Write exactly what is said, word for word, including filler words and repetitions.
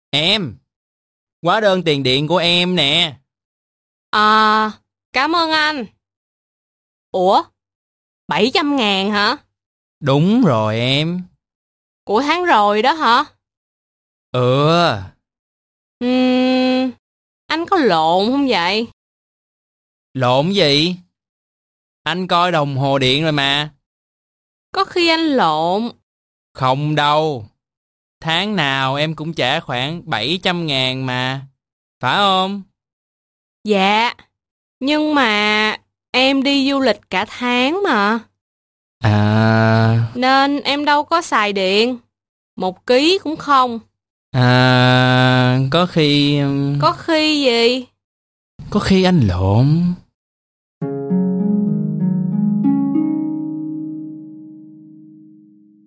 Em, hóa đơn tiền điện của em nè. À, cảm ơn anh. Ủa, bảy trăm ngàn hả? Đúng rồi em. Của tháng rồi đó hả? Ừ, Ừm, anh có lộn không vậy? lộn gì? Anh coi đồng hồ điện rồi mà. Có khi anh lộn. Không đâu. Tháng nào em cũng trả khoảng bảy trăm ngàn mà. Phải không? Dạ, nhưng mà em đi du lịch cả tháng mà. À, Nên em đâu có xài điện. Một ký cũng không. à, có khi... Có khi gì? Có khi anh lộn.